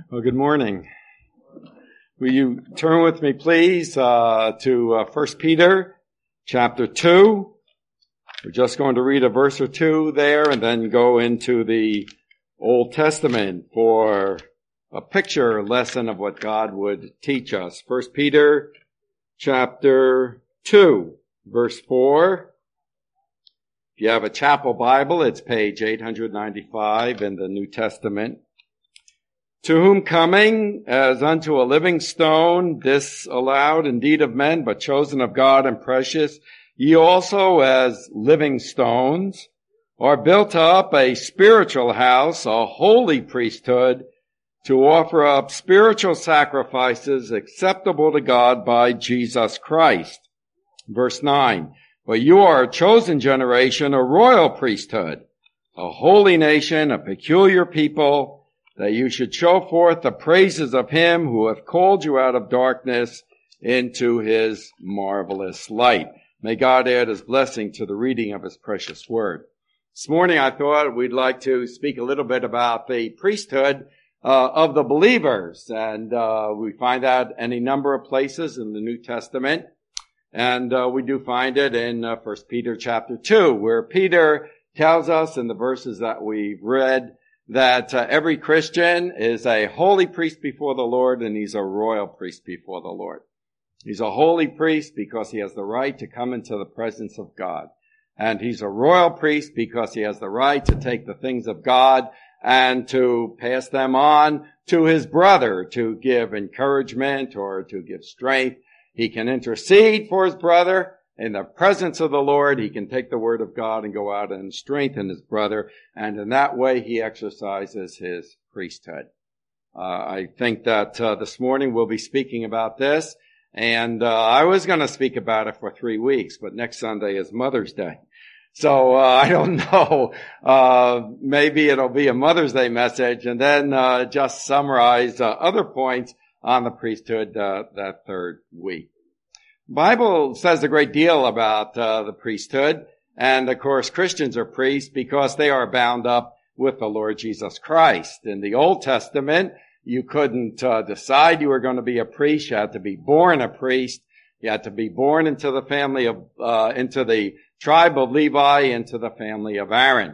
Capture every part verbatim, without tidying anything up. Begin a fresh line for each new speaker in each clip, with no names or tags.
Well, good morning. Will you turn with me, please, uh, to uh, First Peter chapter two. We're just going to read a verse or two there and then go into the Old Testament for a picture lesson of what God would teach us. First Peter chapter two, verse four. If you have a chapel Bible, it's page eight ninety-five in the New Testament. To whom coming as unto a living stone, disallowed indeed of men, but chosen of God and precious, ye also as living stones are built up a spiritual house, a holy priesthood, to offer up spiritual sacrifices acceptable to God by Jesus Christ. Verse nine, but you are a chosen generation, a royal priesthood, a holy nation, a peculiar people, that you should show forth the praises of him who hath called you out of darkness into his marvelous light. May God add his blessing to the reading of his precious word. This morning I thought we'd like to speak a little bit about the priesthood uh, of the believers. And uh, we find that any number of places in the New Testament. And uh, we do find it in uh, First Peter chapter two, where Peter tells us in the verses that we've read that uh, every Christian is a holy priest before the Lord, and he's a royal priest before the Lord. He's a holy priest because he has the right to come into the presence of God. And he's a royal priest because he has the right to take the things of God and to pass them on to his brother, to give encouragement or to give strength. He can intercede for his brother. In the presence of the Lord, he can take the word of God and go out and strengthen his brother. And in that way, he exercises his priesthood. Uh, I think that uh, this morning we'll be speaking about this. And uh, I was going to speak about it for three weeks, but next Sunday is Mother's Day. So uh, I don't know. Uh, maybe it'll be a Mother's Day message and then uh, just summarize uh, other points on the priesthood uh, that third week. The Bible says a great deal about uh, the priesthood, and of course Christians are priests because they are bound up with the Lord Jesus Christ. In the Old Testament, you couldn't uh, decide you were going to be a priest. You had to be born a priest. You had to be born into the family of, uh, into the tribe of Levi, into the family of Aaron.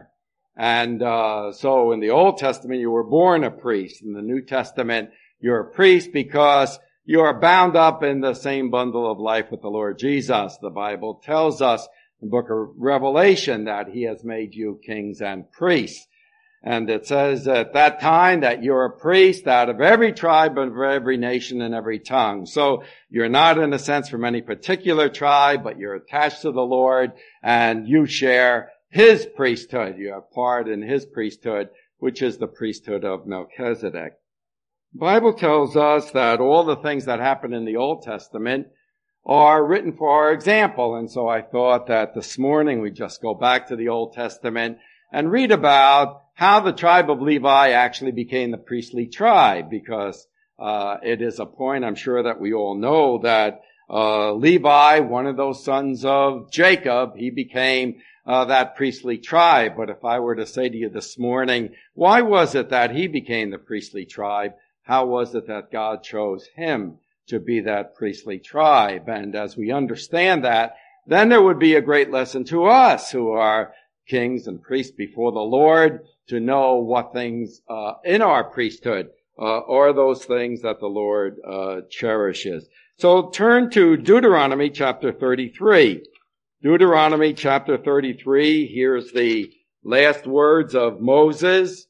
And uh, so in the Old Testament, you were born a priest. In the New Testament, you're a priest because you are bound up in the same bundle of life with the Lord Jesus. The Bible tells us in the book of Revelation that he has made you kings and priests. And it says at that time that you're a priest out of every tribe of every nation and every tongue. So you're not in a sense from any particular tribe, but you're attached to the Lord and you share his priesthood. You have part in his priesthood, which is the priesthood of Melchizedek. The Bible tells us that all the things that happen in the Old Testament are written for our example. And so I thought that this morning we just go back to the Old Testament and read about how the tribe of Levi actually became the priestly tribe, because uh it is a point I'm sure that we all know that uh Levi, one of those sons of Jacob, he became uh that priestly tribe. But if I were to say to you this morning, why was it that he became the priestly tribe? How was it that God chose him to be that priestly tribe? And as we understand that, then there would be a great lesson to us who are kings and priests before the Lord to know what things uh in our priesthood uh are those things that the Lord uh cherishes. So turn to Deuteronomy chapter thirty-three. Deuteronomy chapter thirty-three, here's the last words of Moses.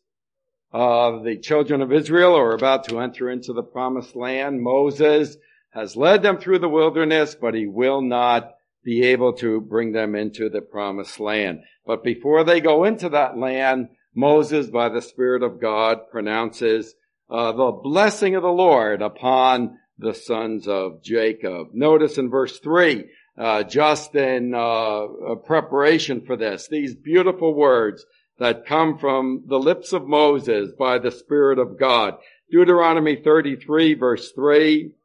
Uh, the children of Israel are about to enter into the promised land. Moses has led them through the wilderness, but he will not be able to bring them into the promised land. But before they go into that land, Moses, by the Spirit of God, pronounces uh, the blessing of the Lord upon the sons of Jacob. Notice in verse three, uh, just in uh, preparation for this, these beautiful words that come from the lips of Moses by the Spirit of God. Deuteronomy thirty-three, verse three,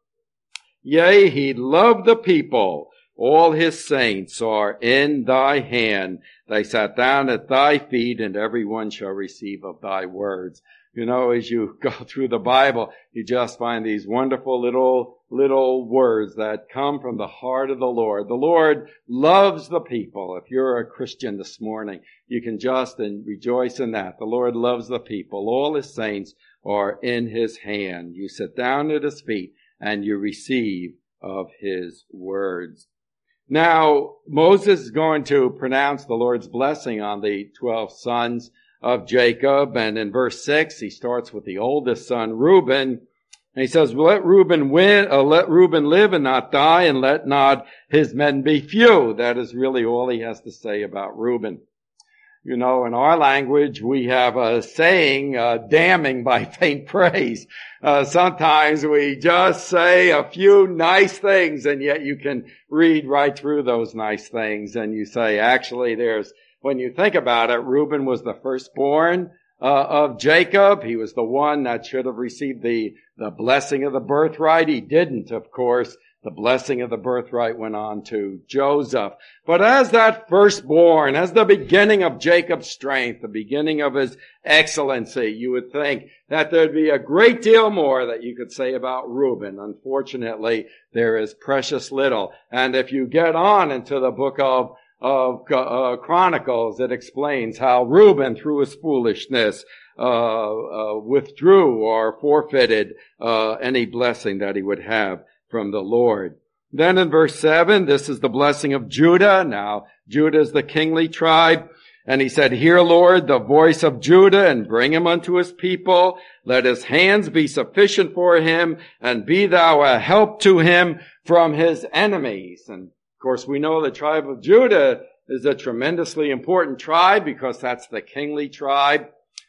yea, he loved the people. All his saints are in thy hand. They sat down at thy feet, and every one shall receive of thy words. You know, as you go through the Bible, you just find these wonderful little, little words that come from the heart of the Lord. The Lord loves the people. If you're a Christian this morning, you can just and rejoice in that. The Lord loves the people. All his saints are in his hand. You sit down at his feet and you receive of his words. Now, Moses is going to pronounce the Lord's blessing on the twelve sons of Jacob. And in verse six, he starts with the oldest son, Reuben. And he says, let Reuben win, uh, let Reuben live and not die, and let not his men be few. That is really all he has to say about Reuben. You know, in our language, we have a saying, uh, damning by faint praise. Uh, sometimes we just say a few nice things, and yet you can read right through those nice things, and you say, actually, there's when you think about it, Reuben was the firstborn uh, of Jacob. He was the one that should have received the, the blessing of the birthright. He didn't, of course. The blessing of the birthright went on to Joseph. But as that firstborn, as the beginning of Jacob's strength, the beginning of his excellency, you would think that there'd be a great deal more that you could say about Reuben. Unfortunately, there is precious little. And if you get on into the book of of uh, Chronicles, it explains how Reuben, through his foolishness, uh, uh withdrew or forfeited uh any blessing that he would have from the Lord. Then in verse seven, this is the blessing of Judah. Now, Judah is the kingly tribe. And he said, hear, Lord, the voice of Judah, and bring him unto his people. Let his hands be sufficient for him, and be thou a help to him from his enemies. And of course, we know the tribe of Judah is a tremendously important tribe because that's the kingly tribe.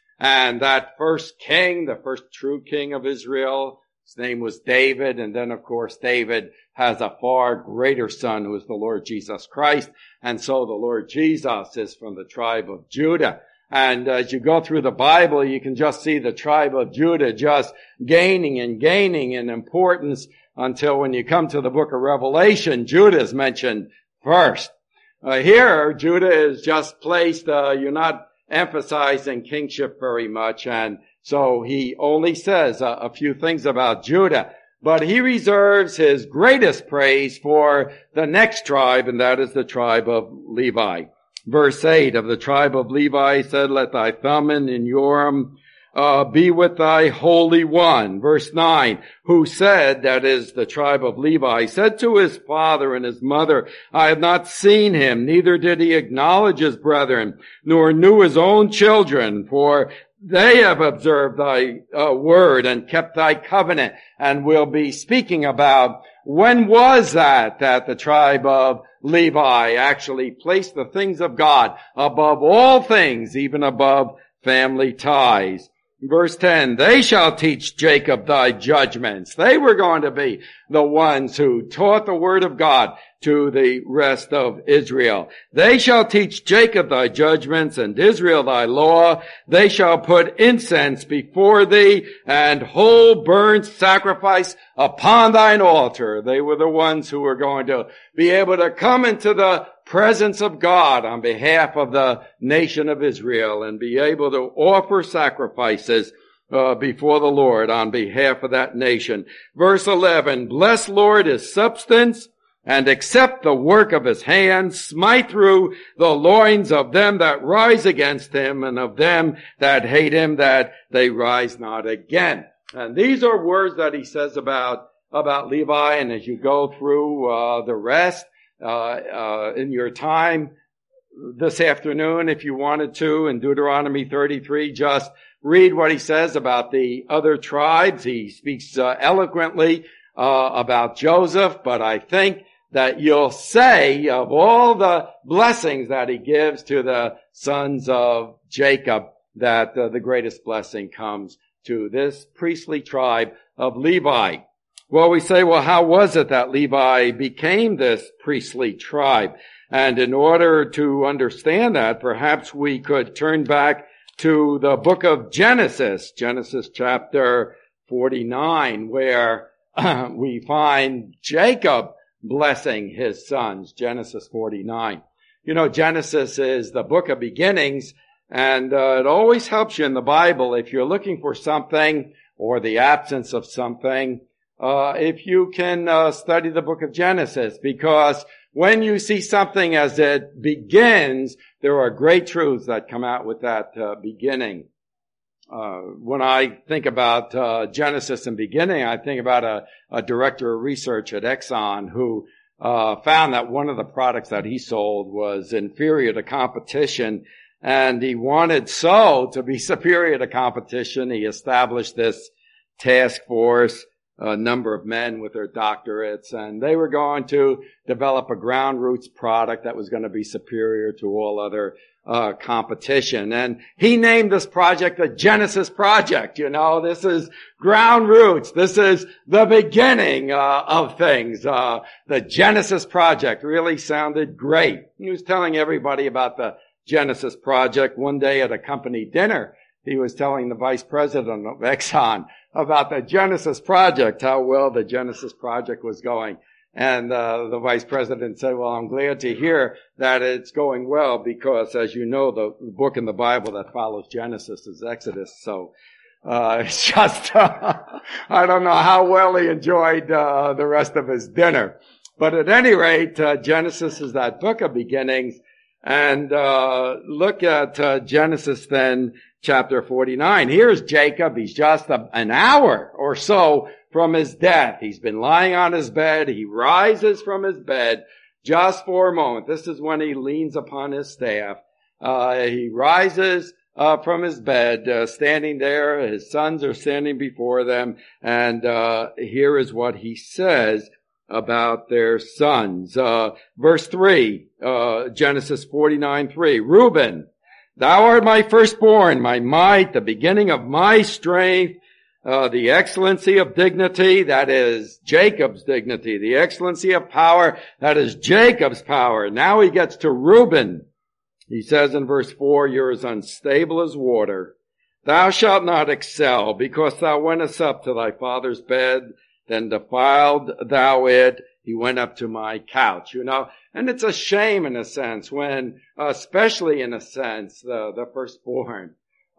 And that first king, the first true king of Israel, his name was David. And then, of course, David has a far greater son who is the Lord Jesus Christ. And so the Lord Jesus is from the tribe of Judah. And as you go through the Bible, you can just see the tribe of Judah just gaining and gaining in importance until when you come to the book of Revelation, Judah is mentioned first. Uh, here, Judah is just placed, uh, you're not emphasizing kingship very much, and so he only says a, a few things about Judah. But he reserves his greatest praise for the next tribe, and that is the tribe of Levi. Verse eight of the tribe of Levi said, let thy Thummim and Urim uh, be with thy Holy One. Verse nine, who said, that is the tribe of Levi, said to his father and his mother, I have not seen him, neither did he acknowledge his brethren, nor knew his own children, for they have observed thy uh, word and kept thy covenant. And we'll be speaking about when was that that the tribe of Levi actually placed the things of God above all things, even above family ties. Verse ten, they shall teach Jacob thy judgments. They were going to be the ones who taught the word of God to the rest of Israel. They shall teach Jacob thy judgments and Israel thy law. They shall put incense before thee and whole burnt sacrifice upon thine altar. They were the ones who were going to be able to come into the presence of God on behalf of the nation of Israel and be able to offer sacrifices uh, before the Lord on behalf of that nation. Verse eleven, bless Lord his substance and accept the work of his hands, smite through the loins of them that rise against him, and of them that hate him, that they rise not again. And these are words that he says about, about Levi, and as you go through, uh, the rest, uh, uh, in your time this afternoon, if you wanted to, in Deuteronomy thirty-three, just read what he says about the other tribes. He speaks, uh, eloquently, uh, about Joseph, but I think that you'll say of all the blessings that he gives to the sons of Jacob, that uh, the greatest blessing comes to this priestly tribe of Levi. Well, we say, well, how was it that Levi became this priestly tribe? And in order to understand that, perhaps we could turn back to the book of Genesis, Genesis chapter forty-nine, where uh, we find Jacob blessing his sons, Genesis forty-nine. You know, Genesis is the book of beginnings, And uh, it always helps you in the Bible if you're looking for something or the absence of something, uh, if you can uh, study the book of Genesis, because when you see something as it begins, there are great truths that come out with that uh, beginning. Uh, when I think about uh, Genesis and beginning, I think about a, a director of research at Exxon who uh, found that one of the products that he sold was inferior to competition, and he wanted so to be superior to competition. He established this task force, a number of men with their doctorates, and they were going to develop a ground roots product that was going to be superior to all other uh competition. And he named this project the Genesis Project. You know, this is ground roots. This is the beginning uh, of things. Uh The Genesis Project really sounded great. He was telling everybody about the Genesis Project. One day at a company dinner, he was telling the vice president of Exxon about the Genesis Project, how well the Genesis Project was going. And uh the vice president said, well, I'm glad to hear that it's going well, because as you know, the book in the Bible that follows Genesis is Exodus. So uh it's just, uh, I don't know how well he enjoyed uh the rest of his dinner. But at any rate, uh, Genesis is that book of beginnings. And uh look at uh, Genesis then, chapter forty-nine. Here's Jacob. He's just a, an hour or so from his death. He's been lying on his bed. He rises from his bed just for a moment. This is when he leans upon his staff. Uh, he rises uh, from his bed, uh, standing there. His sons are standing before them. And uh, here is what he says about their sons. Uh, verse three, uh, Genesis forty-nine three. Reuben, thou art my firstborn, my might, the beginning of my strength. Uh, the excellency of dignity, that is Jacob's dignity. The excellency of power, that is Jacob's power. Now he gets to Reuben. He says in verse four, you're as unstable as water. Thou shalt not excel, because thou wentest up to thy father's bed, then defiled thou it. He went up to my couch, you know. And it's a shame in a sense when, uh, especially in a sense, the, the firstborn,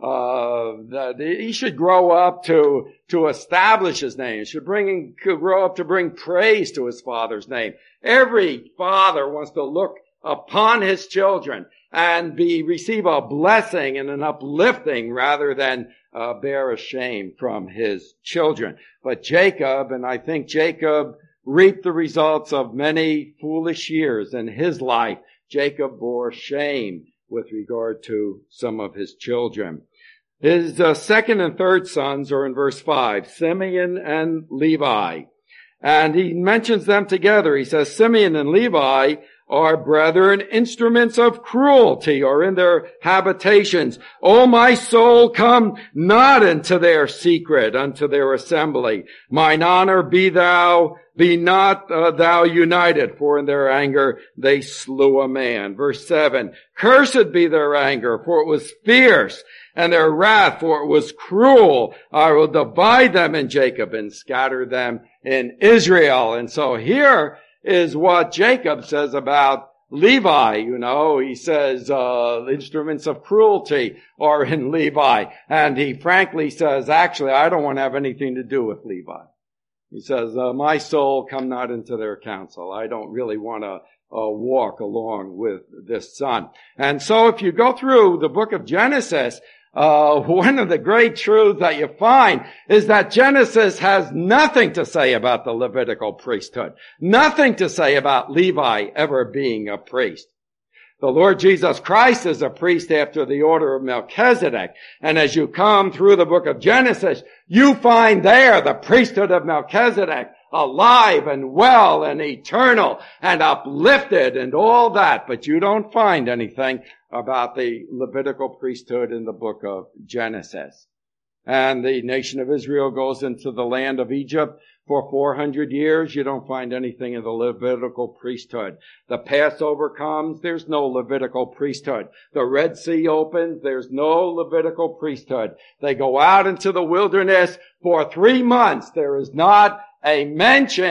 Uh, that he should grow up to, to establish his name. He should bring, could grow up to bring praise to his father's name. Every father wants to look upon his children and be, receive a blessing and an uplifting rather than, uh, bear a shame from his children. But Jacob, and I think Jacob reaped the results of many foolish years in his life. Jacob bore shame with regard to some of his children. His uh, second and third sons are in verse five, Simeon and Levi. And he mentions them together. He says, Simeon and Levi are brethren, instruments of cruelty, or in their habitations. O my soul, come not into their secret, unto their assembly. Mine honor be thou, be not uh, thou united, for in their anger they slew a man. Verse seven, cursed be their anger, for it was fierce, and their wrath, for it was cruel. I will divide them in Jacob and scatter them in Israel. And so here is what Jacob says about Levi. You know, he says, uh, instruments of cruelty are in Levi. And he frankly says, actually, I don't want to have anything to do with Levi. He says, uh, my soul come not into their counsel. I don't really want to uh, walk along with this son. And so if you go through the book of Genesis, Uh, one of the great truths that you find is that Genesis has nothing to say about the Levitical priesthood. Nothing to say about Levi ever being a priest. The Lord Jesus Christ is a priest after the order of Melchizedek. And as you come through the book of Genesis, you find there the priesthood of Melchizedek alive and well and eternal and uplifted and all that. But you don't find anything about the Levitical priesthood in the book of Genesis. And the nation of Israel goes into the land of Egypt for four hundred years. You don't find anything in the Levitical priesthood. The Passover comes, there's no Levitical priesthood. The Red Sea opens, there's no Levitical priesthood. They go out into the wilderness for three months. There is not a mention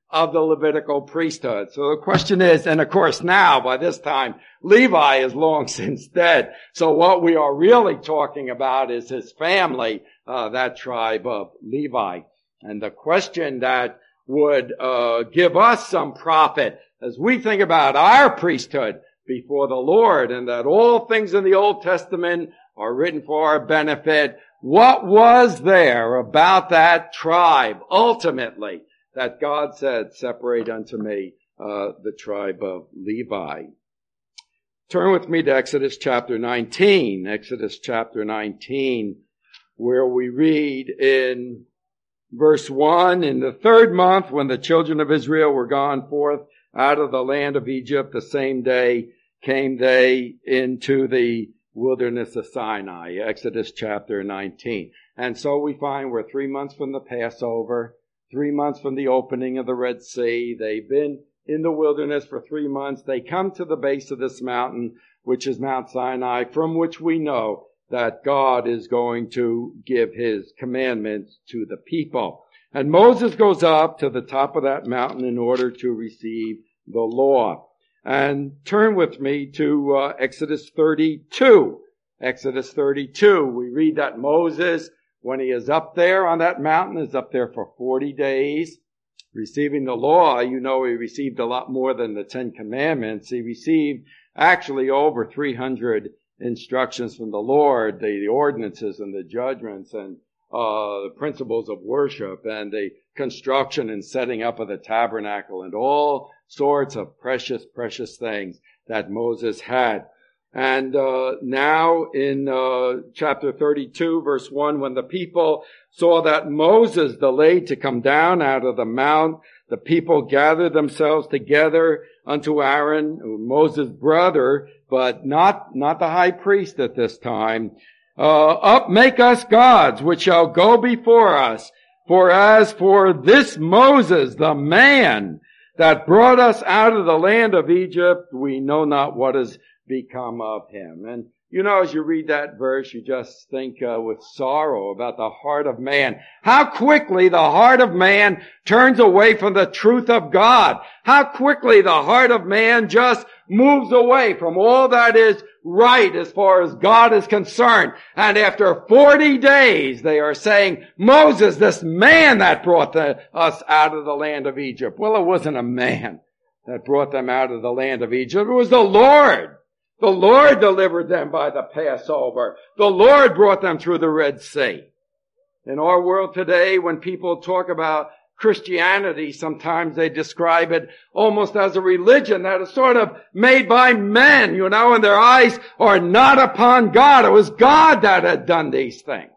of the Levitical priesthood. So the question is, and of course now, by this time, Levi is long since dead. So what we are really talking about is his family, uh, that tribe of Levi. And the question that would uh give us some profit as we think about our priesthood before the Lord, and that all things in the Old Testament are written for our benefit. What was there about that tribe ultimately that God said, separate unto me uh the tribe of Levi? Turn with me to Exodus chapter nineteen. Exodus chapter nineteen, where we read in verse one, in the third month, when the children of Israel were gone forth out of the land of Egypt, the same day came they into the wilderness of Sinai. Exodus chapter nineteen. And so we find we're three months from the Passover, three months from the opening of the Red Sea. They've been in the wilderness for three months. They come to the base of this mountain, which is Mount Sinai, from which we know that God is going to give his commandments to the people. And Moses goes up to the top of that mountain in order to receive the law. And turn with me to uh, Exodus thirty-two. Exodus thirty-two, we read that Moses, when he is up there on that mountain, is up there for forty days, receiving the law. You know, he received a lot more than the Ten Commandments. He received actually over three hundred instructions from the Lord, the, the ordinances and the judgments and uh the principles of worship and the construction and setting up of the tabernacle and all sorts of precious, precious things that Moses had. And uh now in uh chapter thirty-two, verse one, when the people saw that Moses delayed to come down out of the mount, the people gathered themselves together unto Aaron, Moses' brother, but not not the high priest at this time. Uh, up, make us gods, which shall go before us. For as for this Moses, the man that brought us out of the land of Egypt, we know not what has become of him. And you know, as you read that verse, you just think uh, with sorrow about the heart of man. How quickly the heart of man turns away from the truth of God. How quickly the heart of man just moves away from all that is right as far as God is concerned. And after forty days, they are saying, Moses, this man that brought the, us out of the land of Egypt. Well, it wasn't a man that brought them out of the land of Egypt. It was the Lord. The Lord delivered them by the Passover. The Lord brought them through the Red Sea. In our world today, when people talk about Christianity, sometimes they describe it almost as a religion that is sort of made by men, you know, and their eyes are not upon God. It was God that had done these things.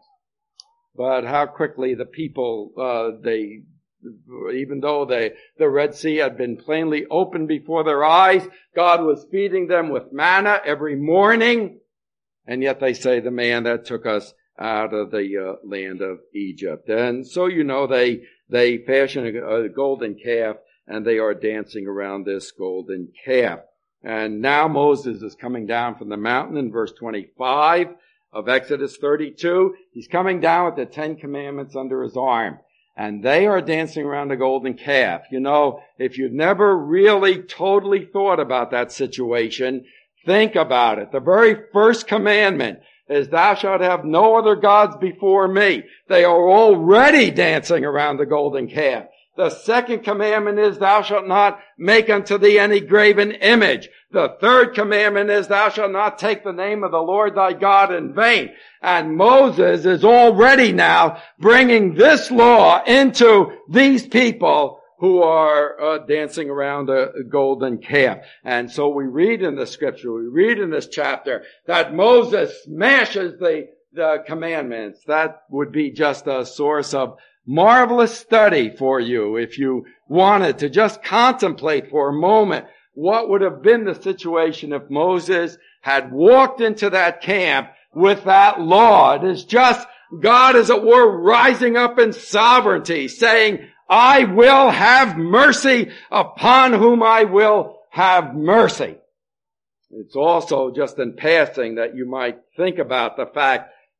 But how quickly the people, uh, they, even though they, the Red Sea had been plainly opened before their eyes, God was feeding them with manna every morning, and yet they say, the man that took us out of the uh, land of Egypt. And so, you know, they they fashion a, a golden calf, and they are dancing around this golden calf. And now Moses is coming down from the mountain in verse twenty-five of Exodus thirty-two. He's coming down with the Ten Commandments under his arm. And they are dancing around the golden calf. You know, if you've never really totally thought about that situation, think about it. The very first commandment is, thou shalt have no other gods before me. They are already dancing around the golden calf. The second commandment is, thou shalt not make unto thee any graven image. The third commandment is, thou shalt not take the name of the Lord thy God in vain. And Moses is already now bringing this law into these people who are uh, dancing around a golden calf. And so we read in the scripture, we read in this chapter that Moses smashes the, the commandments. That would be just a source of marvelous study for you if you wanted to just contemplate for a moment what would have been the situation if Moses had walked into that camp with that law. It is just God, as it were, rising up in sovereignty, saying, I will have mercy upon whom I will have mercy. It's also just in passing that you might think about the fact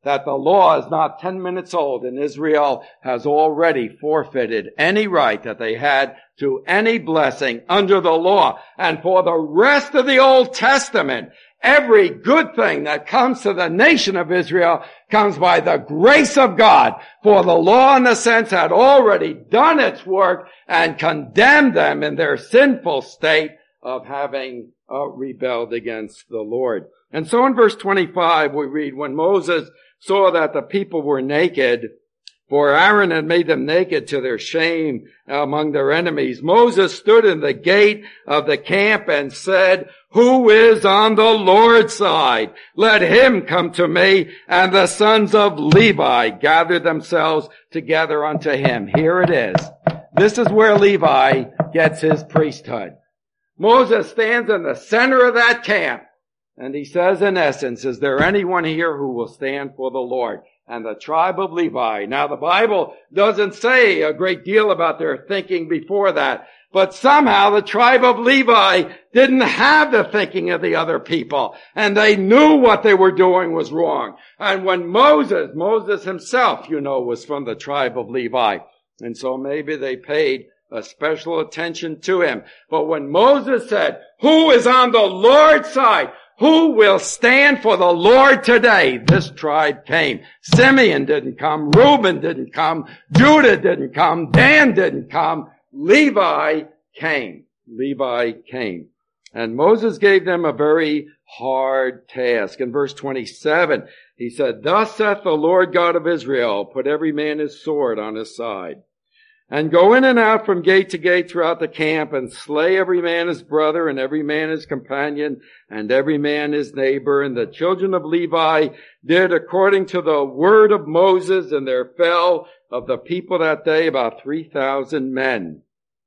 that the law is not ten minutes old, and Israel has already forfeited any right that they had to any blessing under the law. And for the rest of the Old Testament, every good thing that comes to the nation of Israel comes by the grace of God. For the law, in a sense, had already done its work and condemned them in their sinful state of having uh, rebelled against the Lord. And so in verse twenty-five we read, when Moses saw that the people were naked, for Aaron had made them naked to their shame among their enemies, Moses stood in the gate of the camp and said, who is on the Lord's side? Let him come to me. And the sons of Levi gathered themselves together unto him. Here it is. This is where Levi gets his priesthood. Moses stands in the center of that camp, and he says, in essence, is there anyone here who will stand for the Lord? And the tribe of Levi. Now the Bible doesn't say a great deal about their thinking before that, but somehow the tribe of Levi didn't have the thinking of the other people, and they knew what they were doing was wrong. And when Moses, Moses himself, you know, was from the tribe of Levi, and so maybe they paid a special attention to him. But when Moses said, who is on the Lord's side? Who will stand for the Lord today? This tribe came. Simeon didn't come. Reuben didn't come. Judah didn't come. Dan didn't come. Levi came. Levi came. And Moses gave them a very hard task. In verse twenty-seven, he said, thus saith the Lord God of Israel, put every man his sword on his side, and go in and out from gate to gate throughout the camp, and slay every man his brother, and every man his companion, and every man his neighbor. And the children of Levi did according to the word of Moses, and there fell of the people that day about three thousand men.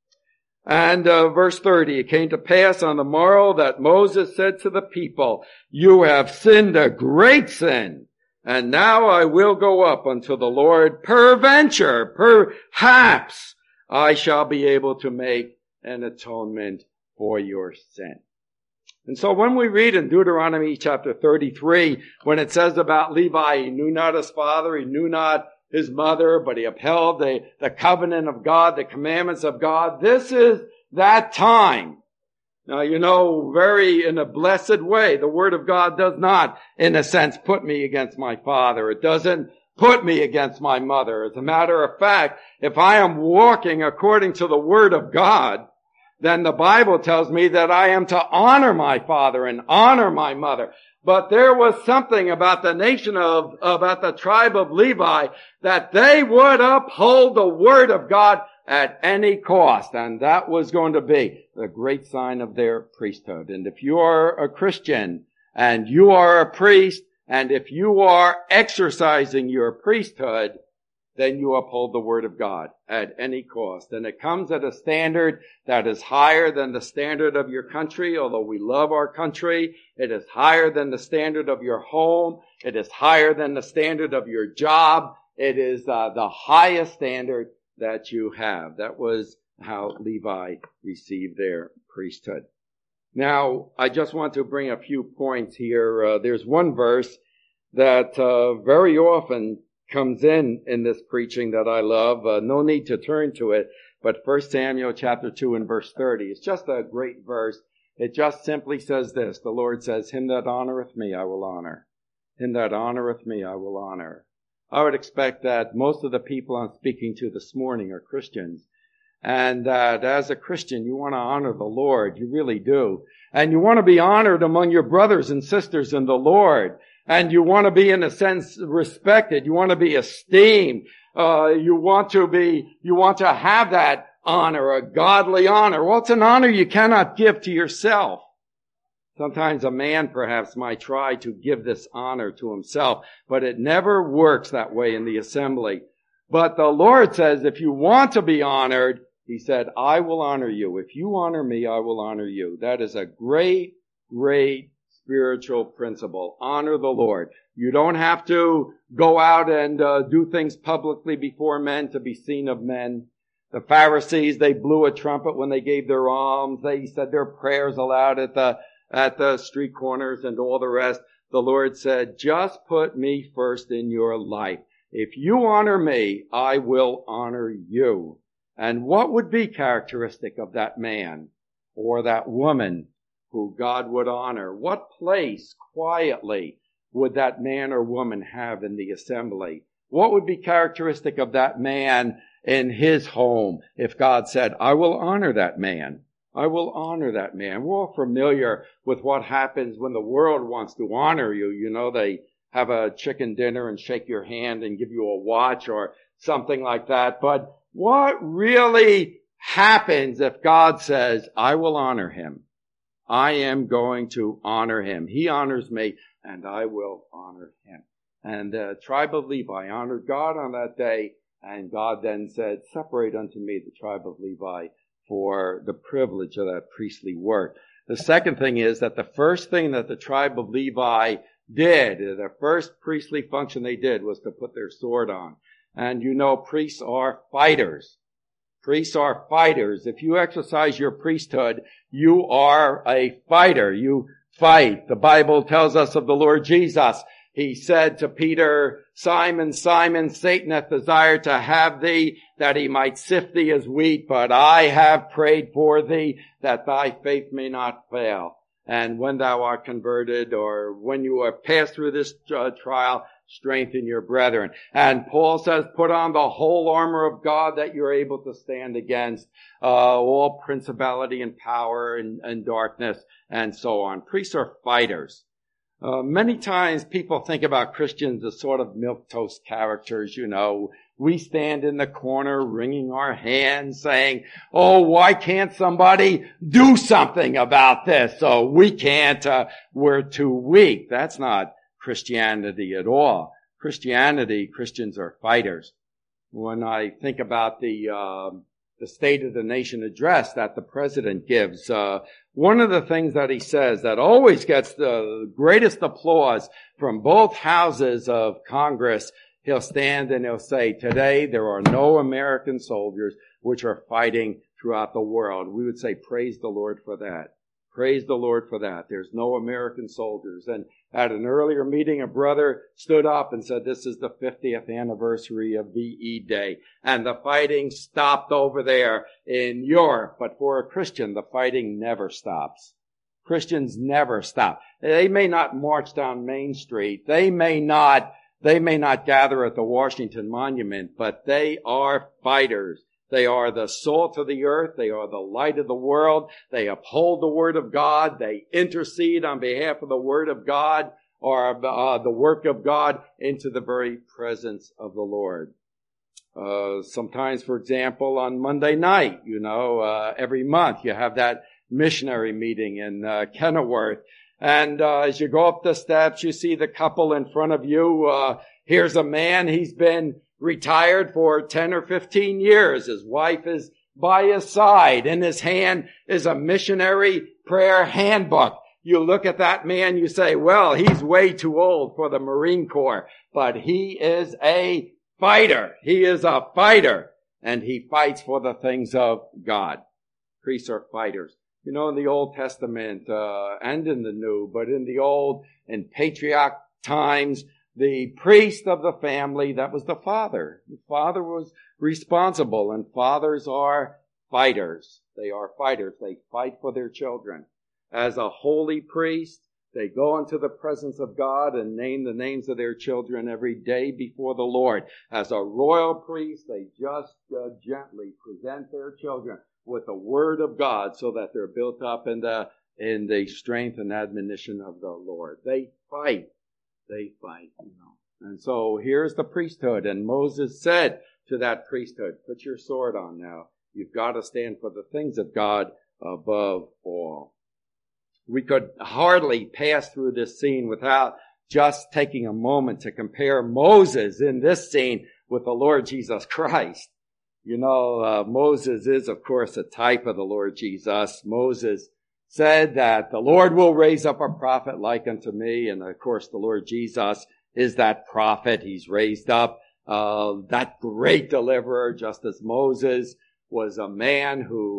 And uh, verse thirty, it came to pass on the morrow that Moses said to the people, you have sinned a great sin. And now I will go up unto the Lord. Peradventure, perhaps, I shall be able to make an atonement for your sin. And so when we read in Deuteronomy chapter thirty-three, when it says about Levi, he knew not his father, he knew not his mother, but he upheld the, the covenant of God, the commandments of God. This is that time. Now, you know, very in a blessed way, the Word of God does not, in a sense, put me against my father. It doesn't put me against my mother. As a matter of fact, if I am walking according to the Word of God, then the Bible tells me that I am to honor my father and honor my mother. But there was something about the nation of, about the tribe of Levi, that they would uphold the Word of God at any cost. And that was going to be the great sign of their priesthood. And if you are a Christian and you are a priest, and if you are exercising your priesthood, then you uphold the Word of God at any cost. And it comes at a standard that is higher than the standard of your country. Although we love our country, it is higher than the standard of your home. It is higher than the standard of your job. It is uh, the highest standard that you have. That was how Levi received their priesthood. Now, I just want to bring a few points here. Uh, there's one verse that uh, very often comes in in this preaching that I love. Uh, no need to turn to it, but First Samuel chapter two and verse thirty. It's just a great verse. It just simply says this. The Lord says, him that honoreth me, I will honor. Him that honoreth me, I will honor. I would expect that most of the people I'm speaking to this morning are Christians. And that as a Christian, you want to honor the Lord. You really do. And you want to be honored among your brothers and sisters in the Lord. And you want to be, in a sense, respected. You want to be esteemed. Uh, you want to be, you want to have that honor, a godly honor. Well, it's an honor you cannot give to yourself. Sometimes a man perhaps might try to give this honor to himself, but it never works that way in the assembly. But the Lord says, if you want to be honored, He said, I will honor you. If you honor me, I will honor you. That is a great, great spiritual principle. Honor the Lord. You don't have to go out and uh, do things publicly before men to be seen of men. The Pharisees, they blew a trumpet when they gave their alms. They said their prayers aloud at the at the street corners and all the rest. the Lord said, just put me first in your life. If you honor me, I will honor you. And what would be characteristic of that man or that woman who God would honor? What place quietly would that man or woman have in the assembly? What would be characteristic of that man in his home if God said, I will honor that man? I will honor that man. We're all familiar with what happens when the world wants to honor you. You know, they have a chicken dinner and shake your hand and give you a watch or something like that. But what really happens if God says, I will honor him? I am going to honor him. He honors me, and I will honor him. And the tribe of Levi honored God on that day, and God then said, separate unto me the tribe of Levi for the privilege of that priestly work. The second thing is that the first thing that the tribe of Levi did, the first priestly function they did was to put their sword on. And you know, priests are fighters. Priests are fighters. If you exercise your priesthood, you are a fighter. You fight. The Bible tells us of the Lord Jesus. He said to Peter, Simon, Simon, Satan hath desired to have thee, that he might sift thee as wheat, but I have prayed for thee, that thy faith may not fail. And when thou art converted, or when you have passed through this uh, trial, strengthen your brethren. And Paul says, put on the whole armor of God that you're able to stand against uh, all principality and power and, and darkness and so on. Priests are fighters. Uh, many times people think about Christians as sort of milquetoast characters, you know. We stand in the corner wringing our hands saying, oh, why can't somebody do something about this? So we can't, uh, we're too weak. That's not Christianity at all. Christianity, Christians are fighters. When I think about the, uh, the State of the Nation address that the president gives, uh, one of the things that he says that always gets the greatest applause from both houses of Congress, he'll stand and he'll say, today there are no American soldiers which are fighting throughout the world. We would say, praise the Lord for that. Praise the Lord for that. There's no American soldiers. And at an earlier meeting, a brother stood up and said, this is the fiftieth anniversary of V E Day. And the fighting stopped over there in Europe. But for a Christian, the fighting never stops. Christians never stop. They may not march down Main Street. They may not, they may not gather at the Washington Monument, but they are fighters. They are the salt of the earth. They are the light of the world. They uphold the word of God. They intercede on behalf of the word of God or uh, the work of God into the very presence of the Lord. Uh, sometimes, for example, on Monday night, you know, uh, every month you have that missionary meeting in uh, Kenilworth. And uh, as you go up the steps, you see the couple in front of you. Uh, here's a man. He's been retired for ten or fifteen years. His wife is by his side. In his hand is a missionary prayer handbook. You look at that man, you say, well, he's way too old for the Marine Corps, but he is a fighter. He is a fighter, and he fights for the things of God. Priests are fighters. You know, in the Old Testament, uh, and in the New, but in the Old, in patriarch times, the priest of the family, that was the father. The father was responsible, and fathers are fighters. They are fighters. They fight for their children. As a holy priest, they go into the presence of God and name the names of their children every day before the Lord. As a royal priest, they just uh, gently present their children with the word of God so that they're built up in the, in the strength and admonition of the Lord. They fight. They fight, you know. And so here's the priesthood. And Moses said to that priesthood, put your sword on now. You've got to stand for the things of God above all. We could hardly pass through this scene without just taking a moment to compare Moses in this scene with the Lord Jesus Christ. You know, uh, Moses is, of course, a type of the Lord Jesus. Moses said that the Lord will raise up a prophet like unto me. And of course, the Lord Jesus is that prophet. He's raised up uh, that great deliverer, just as Moses was a man who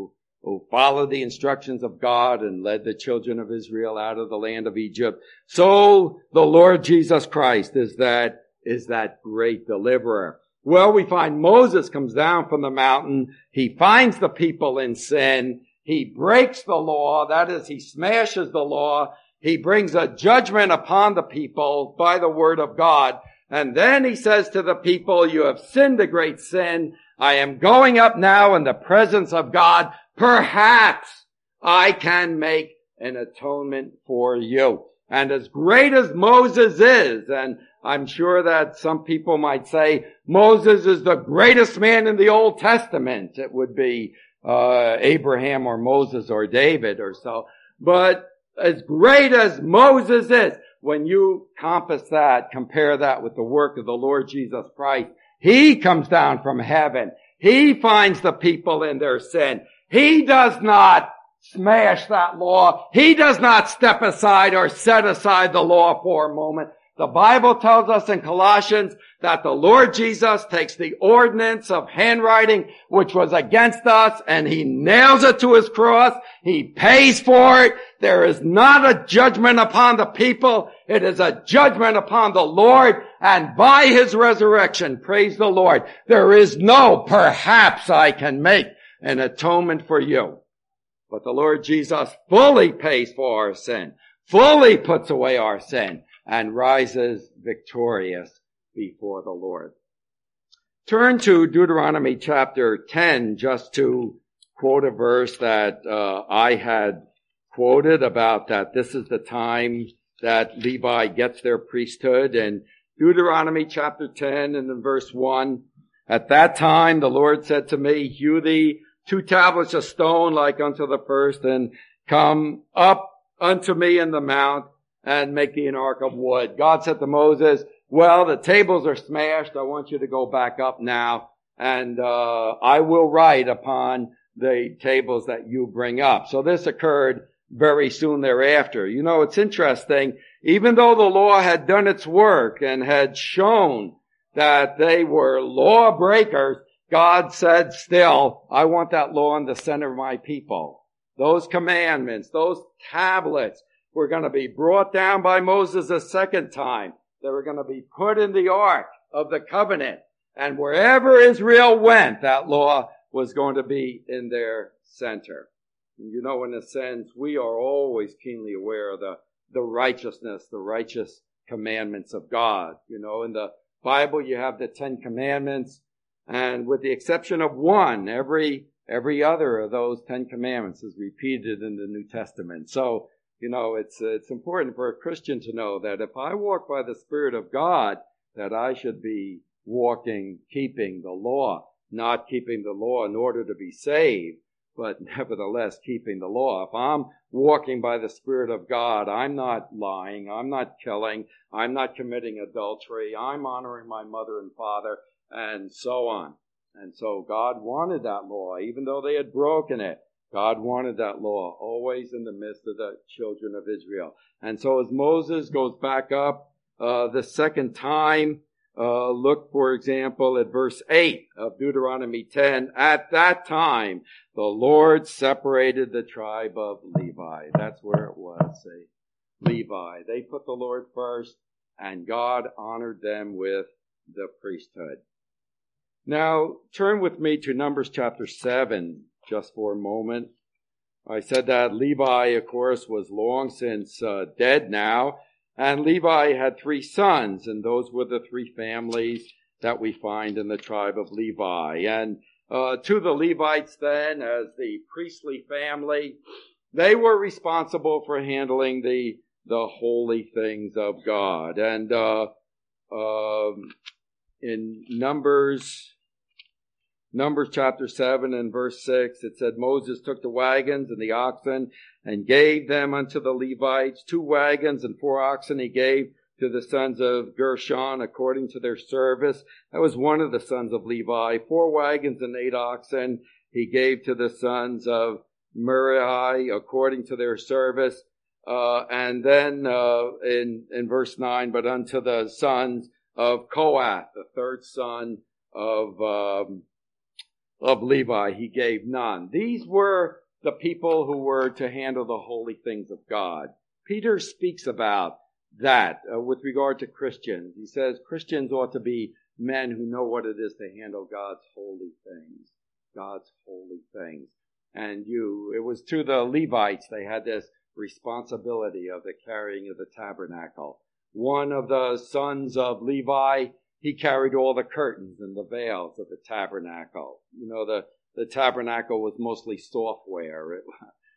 who followed the instructions of God and led the children of Israel out of the land of Egypt. So the Lord Jesus Christ is that, is that great deliverer. Well, we find Moses comes down from the mountain. He finds the people in sin. He breaks the law. That is, he smashes the law. He brings a judgment upon the people by the word of God. And then he says to the people, you have sinned a great sin. I am going up now in the presence of God. Perhaps I can make an atonement for you. And as great as Moses is, and I'm sure that some people might say Moses is the greatest man in the Old Testament. It would be uh Abraham or Moses or David or so. But as great as Moses is, when you compass that, compare that with the work of the Lord Jesus Christ, he comes down from heaven. He finds the people in their sin. He does not smash that law. He does not step aside or set aside the law for a moment. The Bible tells us in Colossians that the Lord Jesus takes the ordinance of handwriting which was against us and he nails it to his cross. He pays for it. There is not a judgment upon the people. It is a judgment upon the Lord, and by his resurrection, praise the Lord, there is no perhaps I can make an atonement for you. But the Lord Jesus fully pays for our sin, fully puts away our sin, and rises victorious before the Lord. Turn to Deuteronomy chapter ten, just to quote a verse that uh, I had quoted about that this is the time that Levi gets their priesthood. And Deuteronomy chapter ten and in verse one, at that time the Lord said to me, hew thee two tablets of stone like unto the first, and come up unto me in the mount, and make thee an ark of wood. God said to Moses, well, the tables are smashed. I want you to go back up now, and uh I will write upon the tables that you bring up. So this occurred very soon thereafter. You know, it's interesting. Even though the law had done its work and had shown that they were law breakers, God said still, I want that law in the center of my people. Those commandments, those tablets, were going to be brought down by Moses a second time. They were going to be put in the ark of the covenant. And wherever Israel went, that law was going to be in their center. And you know, in a sense, we are always keenly aware of the, the righteousness, the righteous commandments of God. You know, in the Bible, you have the Ten Commandments, and with the exception of one, every, every other of those Ten Commandments is repeated in the New Testament. So, you know, it's, it's important for a Christian to know that if I walk by the Spirit of God, that I should be walking, keeping the law, not keeping the law in order to be saved, but nevertheless keeping the law. If I'm walking by the Spirit of God, I'm not lying, I'm not killing, I'm not committing adultery, I'm honoring my mother and father, and so on. And so God wanted that law, even though they had broken it. God wanted that law always in the midst of the children of Israel. And so as Moses goes back up uh the second time, uh look, for example, at verse eight of Deuteronomy ten. At that time, the Lord separated the tribe of Levi. That's where it was, say, Levi. They put the Lord first, and God honored them with the priesthood. Now, turn with me to Numbers chapter seven. Just for a moment. I said that Levi, of course, was long since uh, dead now, and Levi had three sons, and those were the three families that we find in the tribe of Levi. And uh, to the Levites then, as the priestly family, they were responsible for handling the the holy things of God. And uh, um, in Numbers Numbers chapter seven and verse six, it said, Moses took the wagons and the oxen and gave them unto the Levites. Two wagons and four oxen he gave to the sons of Gershon according to their service. That was one of the sons of Levi. Four wagons and eight oxen he gave to the sons of Merari according to their service. Uh, and then uh, in, in verse nine, but unto the sons of Kohath, the third son of um, of Levi, he gave none. These were the people who were to handle the holy things of God. Peter speaks about that uh, with regard to Christians. He says Christians ought to be men who know what it is to handle God's holy things. God's holy things. And you, it was to the Levites, they had this responsibility of the carrying of the tabernacle. One of the sons of Levi, he carried all the curtains and the veils of the tabernacle. You know, the, the tabernacle was mostly software. It,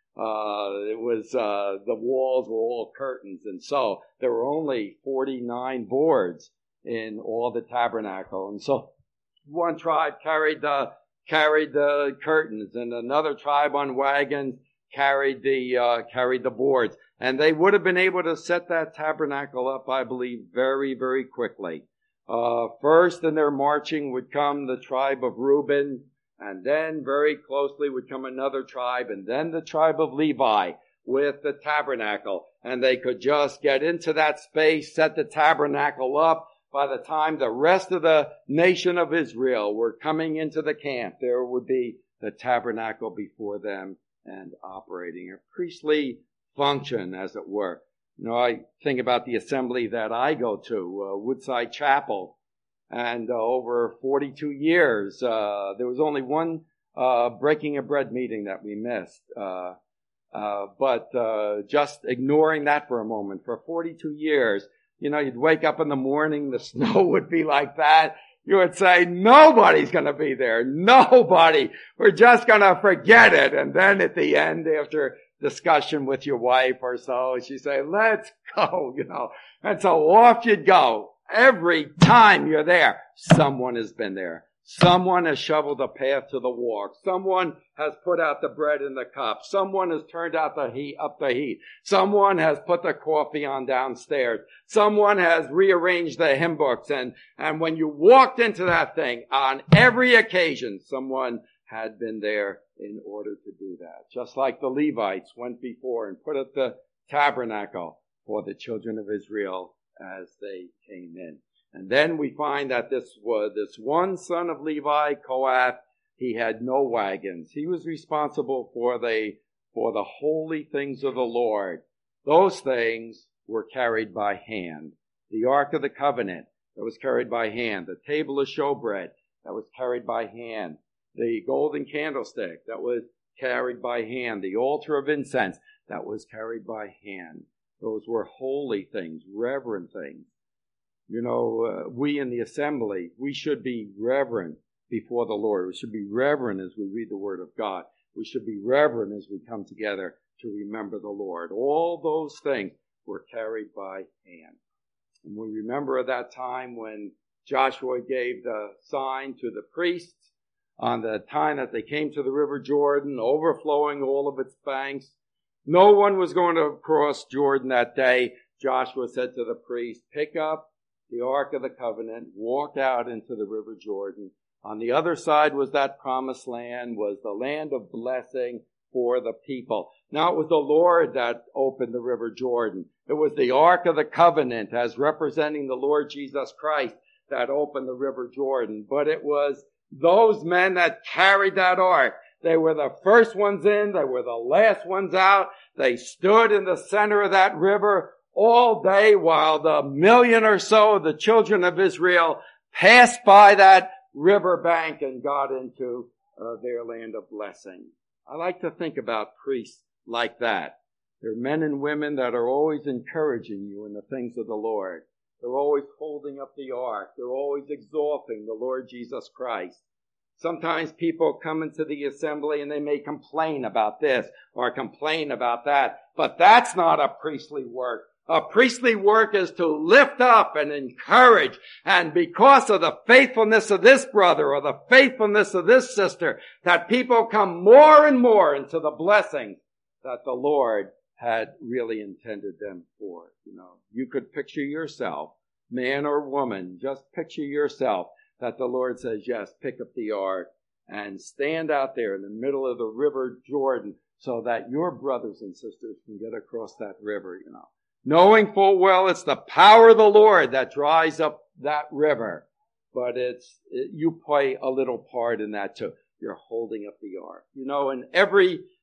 uh, it was, uh, the walls were all curtains. And so there were only forty-nine boards in all the tabernacle. And so one tribe carried the, carried the curtains, and another tribe on wagons carried the, uh, carried the boards. And they would have been able to set that tabernacle up, I believe, very, very quickly. Uh, first in their marching would come the tribe of Reuben, and then very closely would come another tribe, and then the tribe of Levi with the tabernacle. And they could just get into that space, set the tabernacle up. By the time the rest of the nation of Israel were coming into the camp, there would be the tabernacle before them and operating, a priestly function, as it were. You know, I think about the assembly that I go to, uh, Woodside Chapel, and uh, over forty-two years, uh, there was only one uh, breaking of bread meeting that we missed. Uh, uh, but uh, just ignoring that for a moment, for forty-two years, you know, you'd wake up in the morning, the snow would be like that. You would say, nobody's going to be there. Nobody. We're just going to forget it. And then at the end, after discussion with your wife or so, she'd say, let's go, you know. And so off you'd go. Every time you're there, someone has been there. Someone has shoveled a path to the walk. Someone has put out the bread in the cup. Someone has turned out the heat, up the heat. Someone has put the coffee on downstairs. Someone has rearranged the hymn books. And, and when you walked into that thing, on every occasion, someone had been there in order to do that. Just like the Levites went before and put up the tabernacle for the children of Israel as they came in. And then we find that this was this one son of Levi, Kohath. He had no wagons. He was responsible for the for the holy things of the Lord. Those things were carried by hand. The Ark of the Covenant, that was carried by hand. The table of showbread, that was carried by hand. The golden candlestick, that was carried by hand. The altar of incense, that was carried by hand. Those were holy things, reverent things. You know, uh, we in the assembly, we should be reverent before the Lord. We should be reverent as we read the Word of God. We should be reverent as we come together to remember the Lord. All those things were carried by hand. And we remember at that time when Joshua gave the sign to the priests on the time that they came to the River Jordan, overflowing all of its banks. No one was going to cross Jordan that day. Joshua said to the priest, pick up the Ark of the Covenant, walk out into the River Jordan. On the other side was that promised land, was the land of blessing for the people. Now it was the Lord that opened the River Jordan. It was the Ark of the Covenant as representing the Lord Jesus Christ that opened the River Jordan. But it was those men that carried that Ark. They were the first ones in. They were the last ones out. They stood in the center of that river all day while the million or so of the children of Israel passed by that river bank and got into uh, their land of blessing. I like to think about priests like that. They're men and women that are always encouraging you in the things of the Lord. They're always holding up the ark. They're always exalting the Lord Jesus Christ. Sometimes people come into the assembly and they may complain about this or complain about that, but that's not a priestly work. A priestly work is to lift up and encourage, and because of the faithfulness of this brother or the faithfulness of this sister, that people come more and more into the blessing that the Lord had really intended them for. You know, you could picture yourself, man or woman, just picture yourself that the Lord says, yes, pick up the ark and stand out there in the middle of the River Jordan so that your brothers and sisters can get across that river, you know. Knowing full well it's the power of the Lord that dries up that river. But it's, it, you play a little part in that too. You're holding up the ark. You know, in every,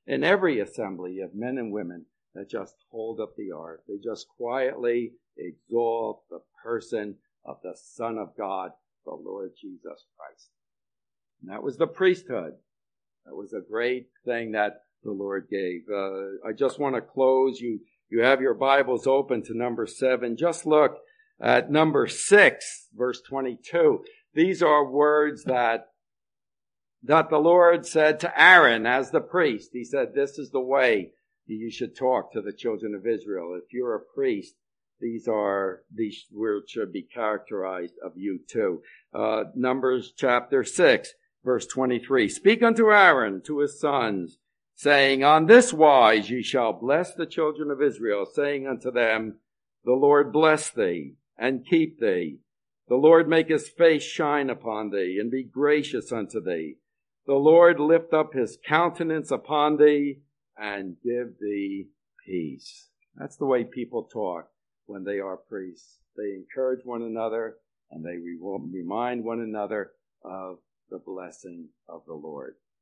in every assembly you have men and women that just hold up the ark. They just quietly exalt the person of the Son of God, the Lord Jesus Christ. And that was the priesthood. That was a great thing that the Lord gave. Uh, I just want to close. You, you have your Bibles open to number seven. Just look at number six, verse twenty-two. These are words that, that the Lord said to Aaron as the priest. He said, this is the way you should talk to the children of Israel. If you're a priest, these are, these words should be characterized of you too. Uh, Numbers chapter six, verse twenty-three. Speak unto Aaron, to his sons, saying, on this wise ye shall bless the children of Israel, saying unto them, the Lord bless thee, and keep thee. The Lord make his face shine upon thee, and be gracious unto thee. The Lord lift up his countenance upon thee, and give thee peace. That's the way people talk when they are priests. They encourage one another, and they remind one another of the blessing of the Lord.